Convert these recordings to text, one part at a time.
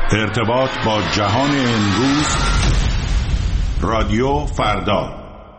ارتباط با جهان امروز، رادیو فردا.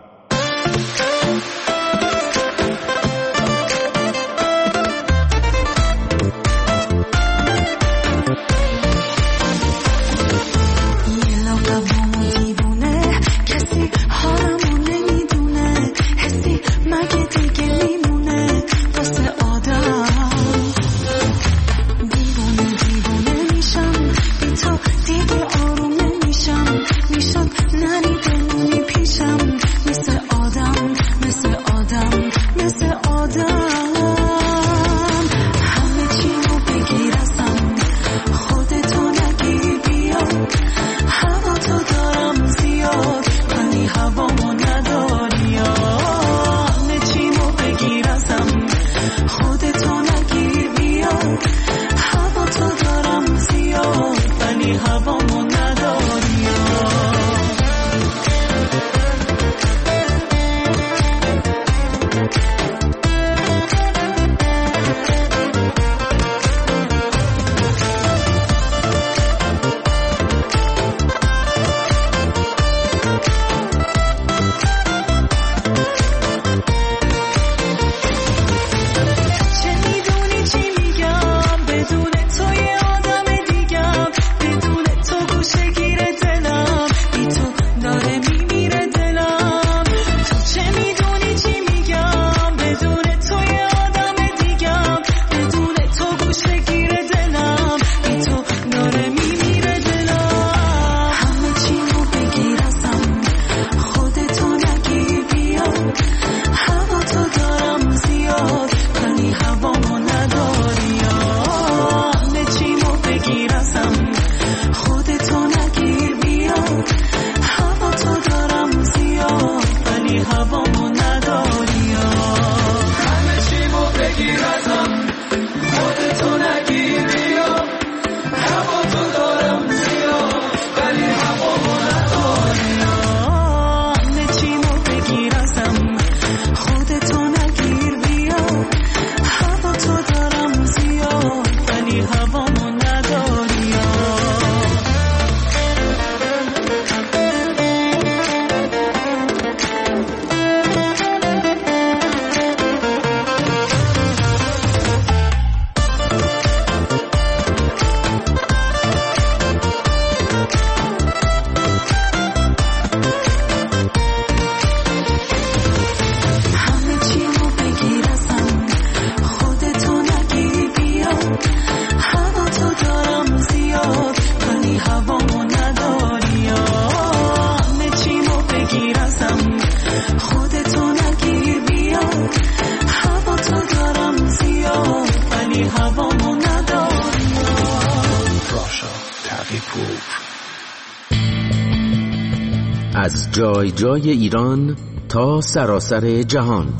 از جای جای ایران تا سراسر جهان،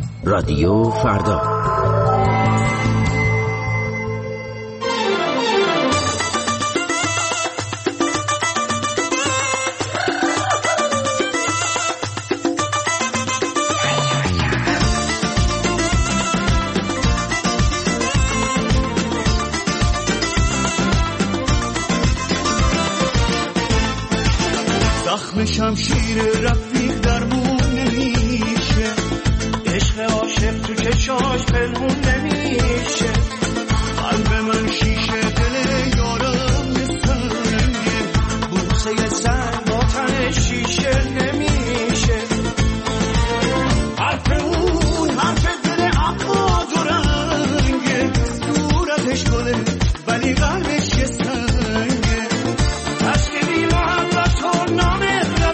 رادیو فردا. شمشیر رفیق درمون نمیشه، عشق عاشق تو چشاش پنهون نمیشه. قلب من شیشه، دل یارم سنگه، بوسه سنگ با تن شیشه نمیشه. حرف اون حرف دل عقاد و رنگه، صورتش گله ولی قلبش یه سنگه. تشکیلی محبت و نامه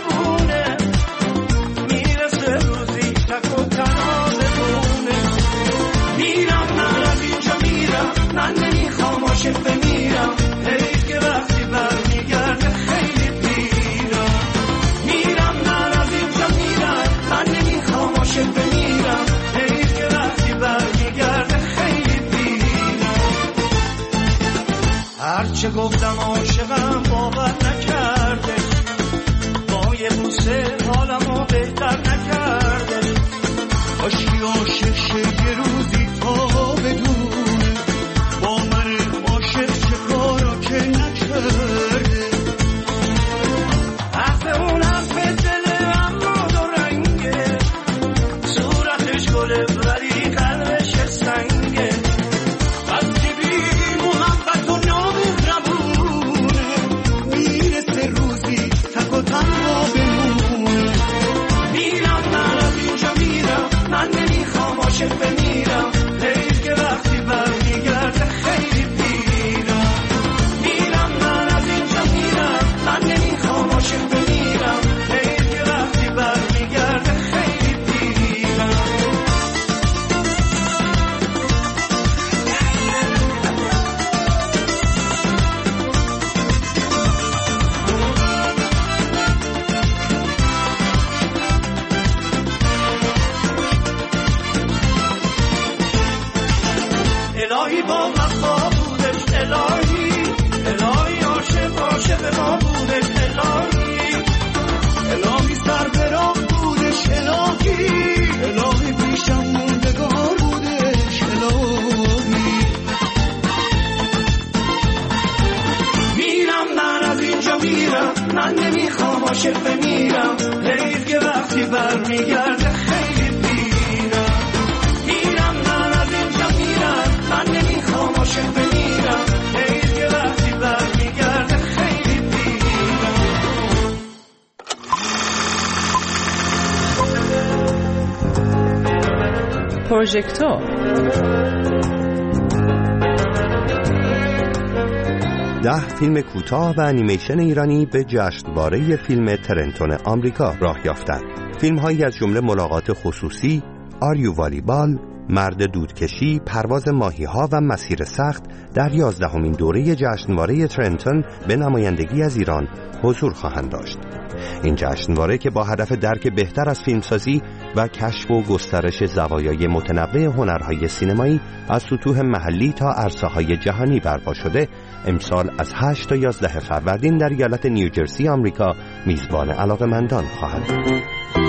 بمیرم، حیف که وقتی برمیگرده خیلی پیرم. میرم من از اینجا میرم، من نمیخوام عاشق بمیرم، حیف که وقتی برمیگرده خیلی پیرم. هرچه گفتم عاشقم باور نکرده، با یه بوسه حالمو بهتر نکرده. کاشکی عاشق شه یه روزی تا بدونه با من عاشق چه کارا که نکرده. من نمیخوام عاشق بمیرم حیف که وقتی برمیگرده خیلی پیرم میرم من از اینجا میرم من نمیخوام عاشق بمیرم حیف که وقتی برمیگرده خیلی پیرم پروژکتور 10 فیلم کوتاه و انیمیشن ایرانی به جشنواره فیلم ترنتون آمریکا راه یافتند. فیلم‌هایی از جمله ملاقات خصوصی، آریو والیبال، مرد دودکشی، پرواز ماهی‌ها و مسیر سخت در 11مین دوره جشنواره ترنتون به نمایندگی از ایران حضور خواهند داشت. این جشنواره که با هدف درک بهتر از فیلمسازی و کشف و گسترش زوایای متنوع هنرهای سینمایی از سطوح محلی تا عرصه‌های جهانی برپا شده، امسال از 8 تا 11 فروردین در ایالت نیوجرسی آمریکا میزبان علاقه‌مندان خواهد بود.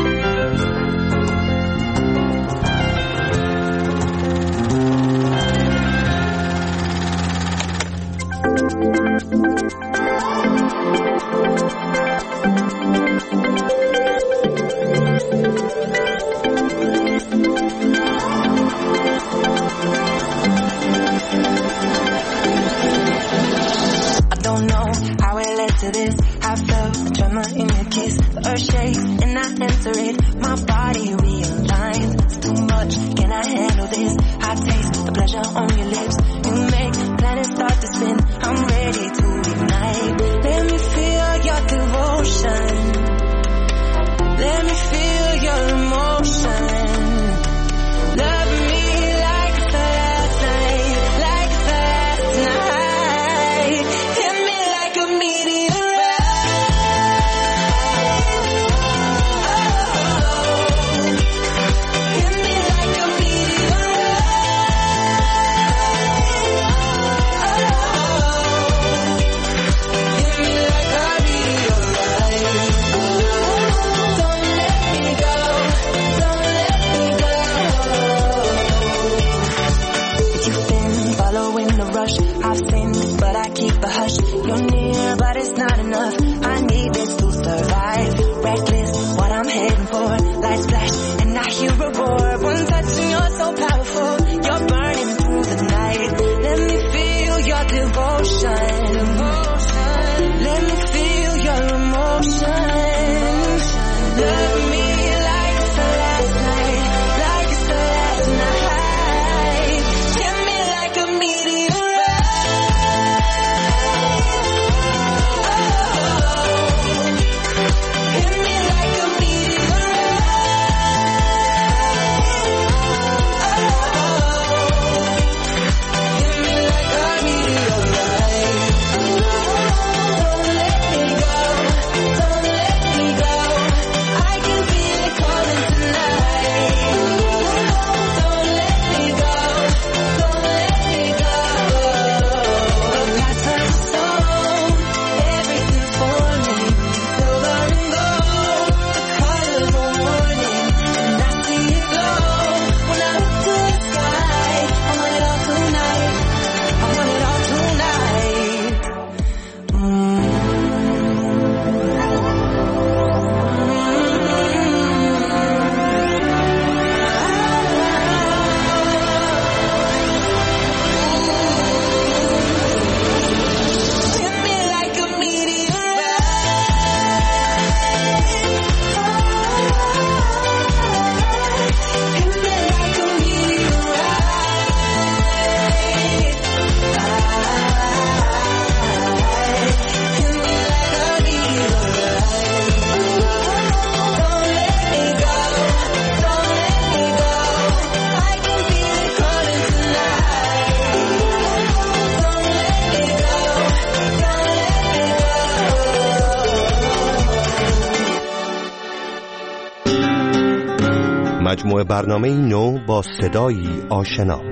مجموعه برنامه نو با صدایی آشنا.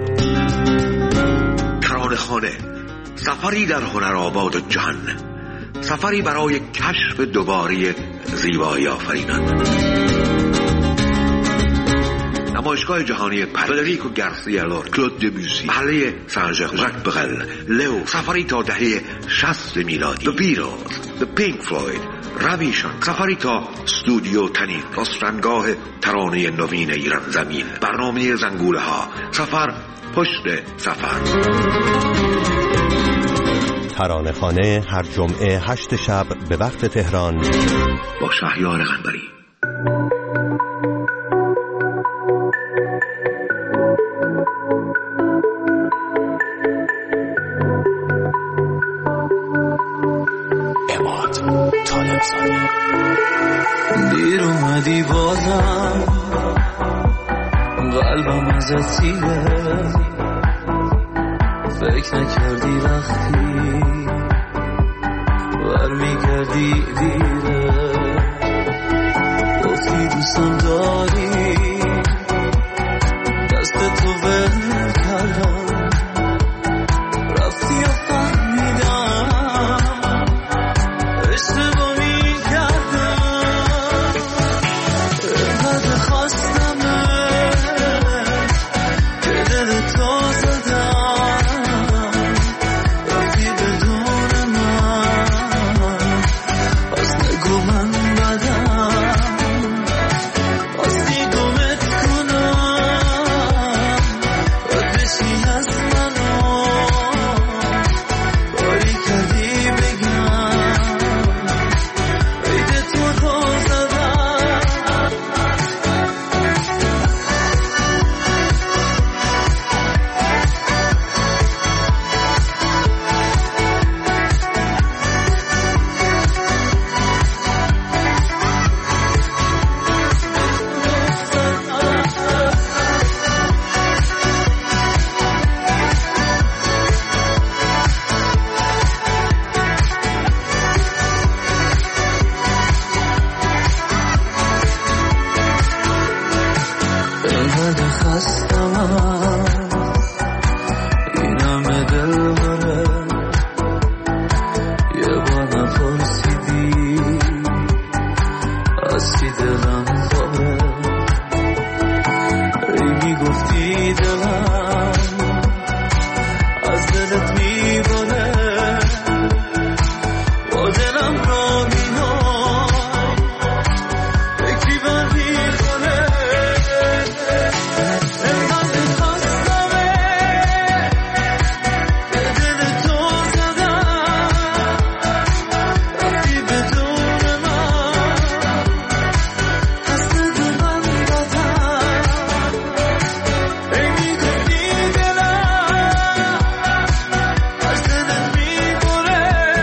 ترانه‌خانه، سفری در هنرآباد جهان، سفری برای کشف دوباره زیبایی آفرینان. نمایشگاه جهانی فدریکو گارسیا لورکا، کلود دبوسی، محله سن ژاک برل، لئو، سفری تا دهه 60 میلادی، The Beatles, The Pink Floyd، رویشان، سفری تا استودیو تنین، رستنگاه ترانه نوین ایران زمین، برنامه زنگوله ها، سفر پشت سفر. ترانه‌خانه هر جمعه 8 شب به وقت تهران با شهریار قنبری. دیر اومدی بازم، قلبم ازت سیره، فکر نکردی وقتی برمیگردی دیره، گفتی دوستم داری، دست تو ول کردم، رفتی و فهمیدم اشتباه میکردم، اینقدر خواستمه که دل تو زدم، رفتی بدون من، پس نگو من بدم، پاستی گمت کنم، باید بشی از منو، کاری کردی بگم، عید تو رو زدم. اینقدر خستم این همه دل بره، یه بار نپرسیدی از چی دلم خوره، ای میگفتی دلم از دلت میبره، با دلم را میهای فکری بر میخوره، اینقدر خواستمه که دل تو زدم، رفتی بدون من، پس نگو من بدم، ای میگفتی دلم از دلت میبره،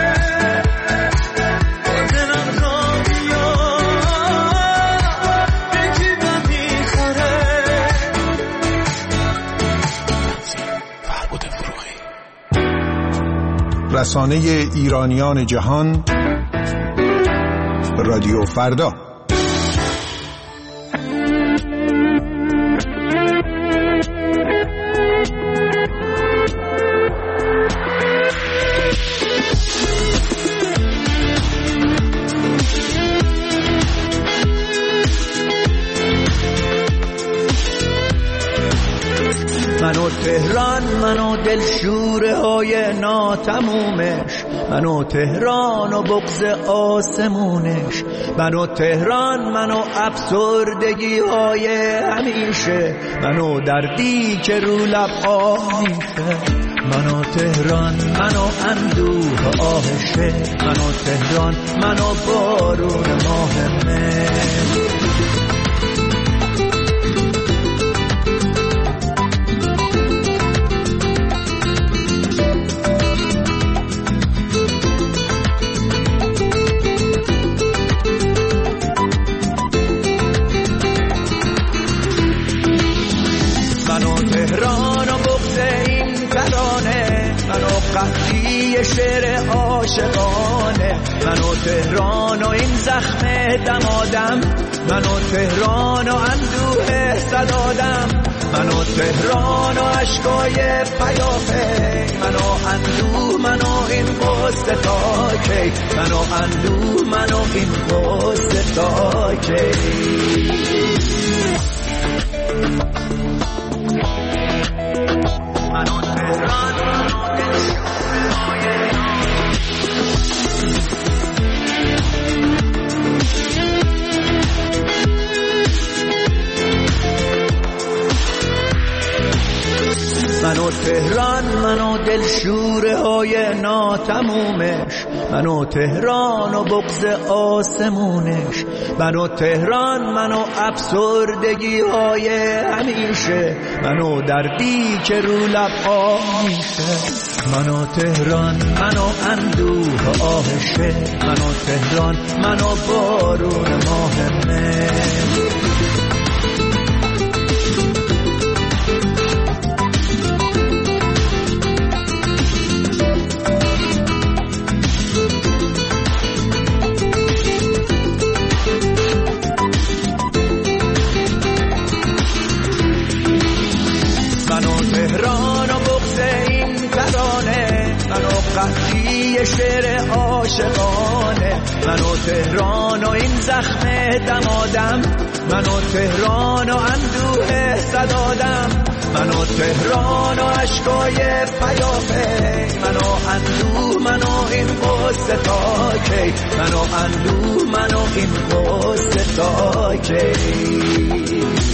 با دلم را میای فکری بر میخوره. رسانه ایرانیان جهان، رادیو فردا. منو تهران، منو دلشوره های ناتمومش، منو تهران و بغض آسمونش، منو تهران، منو افسردگی های همیشه، منو دردی که رو لب آه میشه، منو تهران، منو اندوه آهشه، منو تهران، منو بارون ماه مه. قحطی شعر عاشقانه، منو تهران و این زخم دمادم، منو تهران و اندوه صدادم، منو تهران و عشقای پیاپی، منو اندوه، منو این قصه تا کی، منو اندوه، منو این قصه تا کی. منو تهران، منو تهران، منو دلشوره های ناتمومش، منو تهران و بغض آسمونش، منو تهران، منو افسردگی های همیشه، منو دردی که رو لب میشه، منو تهران، منو اندوه آهشه، منو تهران، منو بارون ماهمه. قحطی شعر عاشقانه، منو تهران و این زخم دمادم، منو تهران و اندوه صدادم، منو تهران و عشقای پیافه، منو اندوه، منو این قصه تا کی، منو اندوه، منو این قصه تا کی.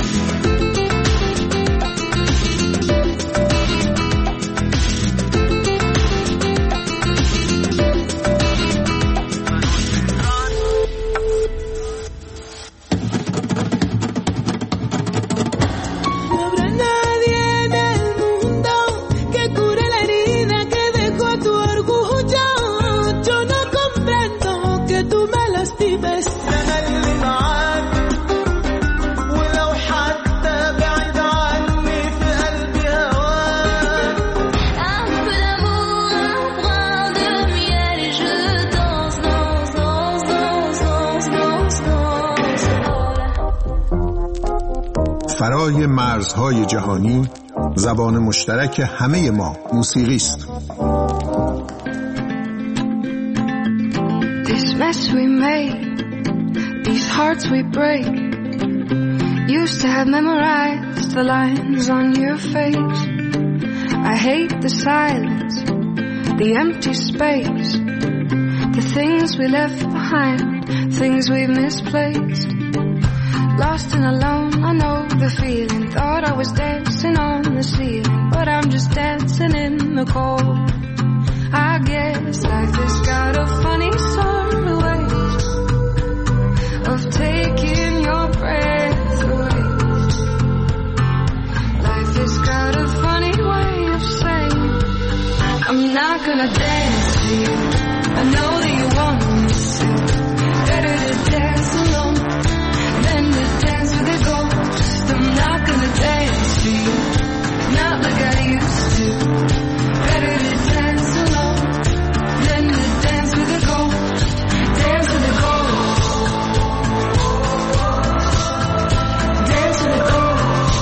فرای مرزهای جهانی، زبان مشترک همه ما موسیقی است. This mess we made, these hearts we break, used to have memorized the lines on your face. I hate the silence, the empty space, the things we left behind, things we've misplaced. Lost and alone, I know the feeling. Thought I was dancing on the ceiling, but I'm just dancing in the cold. I guess life has got a funny sort of way of taking your breath away. Life has got a funny way of saying, I'm not gonna dance to you. I know that you want me to. Better to dance alone than to dance with a ghost. I'm not gonna dance to you, not like I used to. Better to dance alone than to dance with a ghost. Dance with a ghost. Dance with a ghost.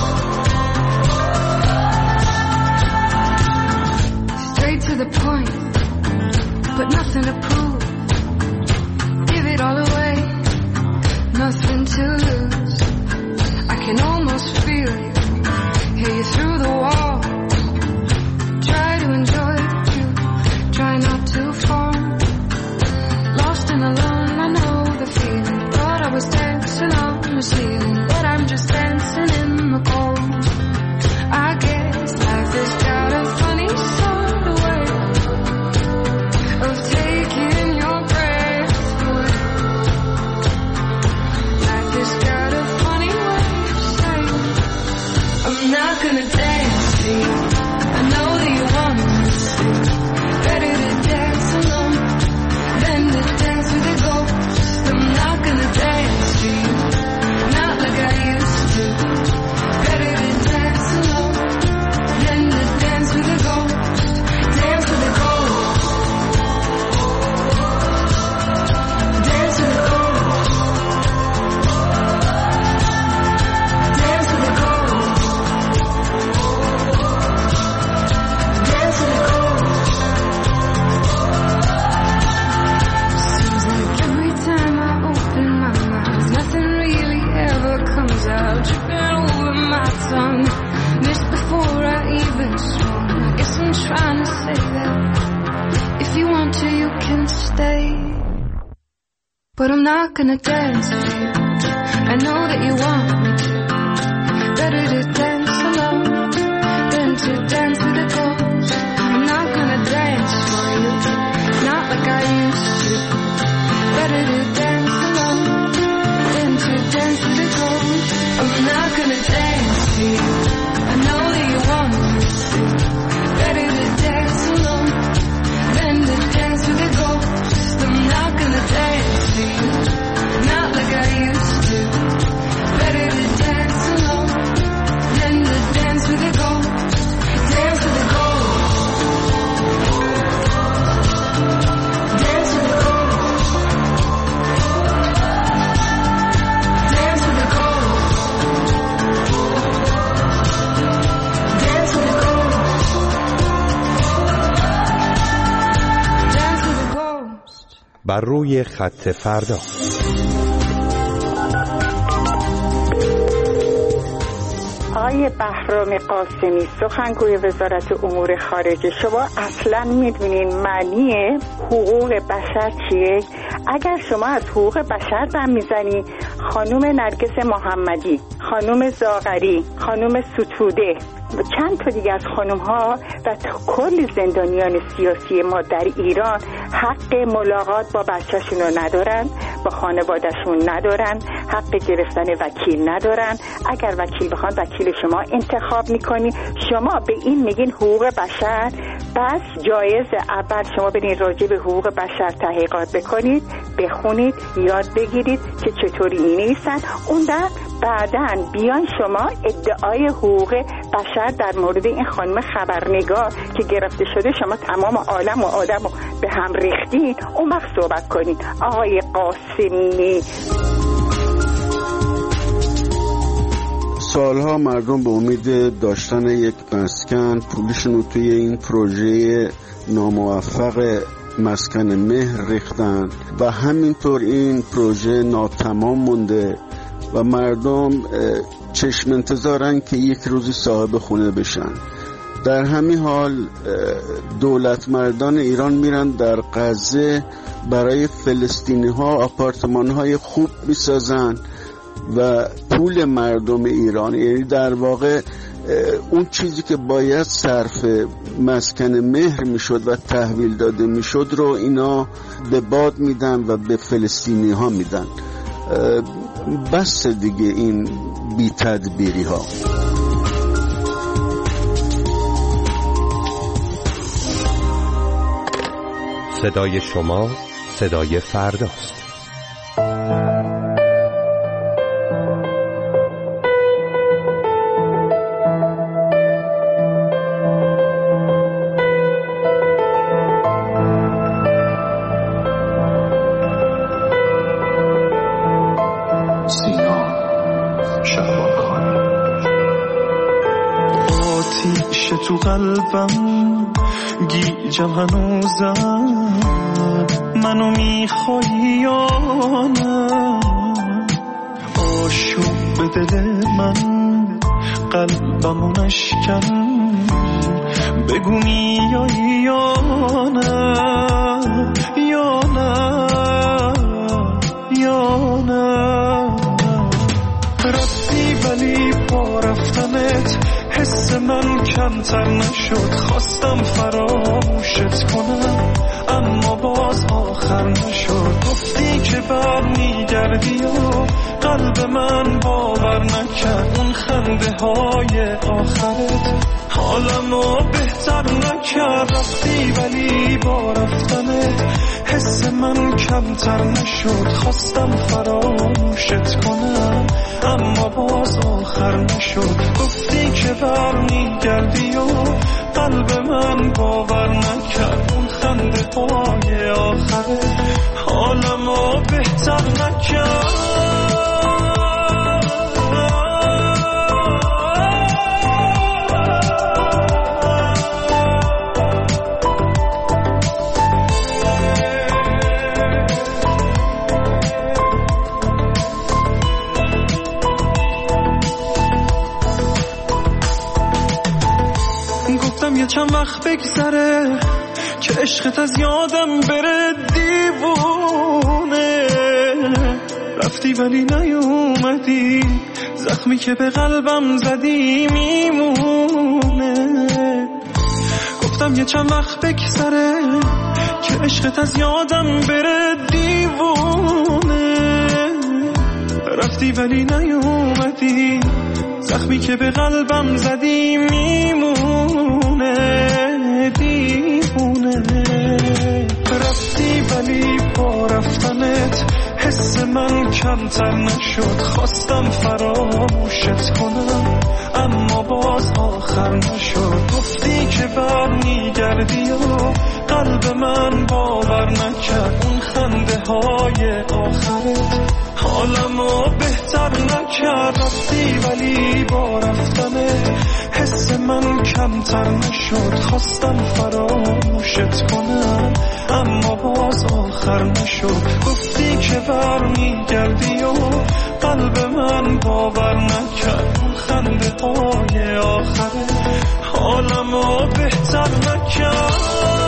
Straight to the point, but nothing to prove. Give it all away, nothing to lose. I can almost feel you, hear you through the wall. Try to enjoy you, try not to fall. Lost and alone, I know the feeling. Thought I was dancing on the ceiling, but I'm just dancing in the cold. I guess life has got a funny sort of way of taking your breath away. Life has got a funny way of saying, I'm not gonna dance to you. I know that you want me to. Better to dance alone than to dance with a ghost. I'm not gonna dance to you, not like I used to. Better to dance alone than to dance with a ghost. Dance with a ghost. Dance with a ghost. Dance with a ghost. Dance with a ghost. Seems like every time I open my mouth, nothing really ever comes out. Tripping over my tongue, missed before I even swung. I guess I'm trying to say that if you want to, you can stay. But I'm not gonna dance to you. I know that you want me to. Better to dance alone than to dance with a ghost. used to. Better to dance alone than to dance with a ghost. I'm not gonna dance to you. I know that you want me to. Better to dance alone than to dance with a ghost. I'm not gonna dance to you, not like I used to. Better to dance alone than to dance with a ghost. Dance with a ghost. Dance with a ghost. Dance with a ghost. Dance with a ghost. Dance with a ghost. بر روی خط فردا. آقای بهرام قاسمی، سخنگوی وزارت امور خارجه، شما اصلا میدونین معنی حقوق بشر چیه؟ اگر شما از حقوق بشر دم میزنی، خانم نرگس محمدی، خانم زاغری، خانم ستوده و چند تا دیگه از خانم ها و کل زندانیان سیاسی ما در ایران حق ملاقات با بچه‌شون رو ندارن، با خانواده‌شون ندارن، حق گرفتن وکیل ندارن. اگر وکیل بخوان وکیل شما انتخاب میکنی. شما به این میگین حقوق بشر؟ بس جایزه اول شما برین راجع به حقوق بشر تحقیقات بکنید، بخونید، یاد بگیرید که چطوری مینویسن. اون بعداً بیان شما ادعای حقوق بشر در مورد این خانم خبرنگار که گرفته شده، شما تمام عالم و آدم رو به هم ریختین، اون وقت صحبت کنید. آقای قاسمی، سالها مردم به امید داشتن یک مسکن پولشون رو توی این پروژه ناموفق مسکن مهر ریختن و همینطور این پروژه ناتمام مونده و مردم چشم انتظارن که یک روزی صاحب خونه بشن. در همین حال دولت مردان ایران میرن در غزه برای فلسطینی ها آپارتمان های خوب میسازن و پول مردم ایران، یعنی در واقع اون چیزی که باید صرف مسکن مهر میشد و تحویل داده میشد رو اینا به باد میدن و به فلسطینی ها میدن. بس دیگه این بی تدبیری ها. صدای شما صدای فرداست. تو قلبم گیجم هنوزم، منو میخوایی یا نه؟ آشوب به دل من قلبمو نشکن، بگو میایی یا نه؟ یا نه یا نه؟ رفتی ولی با رفتنت حس من کمتر نشد، خواستم فراموشت کنم اما باز آخر نشد. گفتی که برمیگردی و قلب من باور نکرد، اون خنده های آخرت حالمو بهتر نکرد. رفتی ولی با رفتنت حس من کمتر نشد، خواستم فراموشت کنم اما باز آخر نشد. گفتی که برمیگردی و قلب من باور نکرد، اون خنده های آخرت حالمو بهتر نکرد. یه چند وقت بگذره که عشقت از یادم بره، دیوونه رفتی ولی نیومدی، زخمی که به قلبم زدی میمونه. گفتم یه چند وقت بگذره که عشقت از یادم بره دیوونه. رفتی ولی نیومدی، زخمی که به قلبم زدی میمونه دیوونه. رفتی ولی با رفتنت حس من کمتر نشد. خواستم فراموشت کنم اما باز آخر نشد. گفتی که برمیگردی و قلب من باور نکرد. اون خنده های آخرت حالمو بهتر نکرد. رفتی ولی با رفتنت حس من کمتر نشد. خواستم فراموشت کنم اما باز آخر نشد. گفتی که برمیگردی و قلب من باور نکرد. اون خنده های آخرت حالمو بهتر نکرد.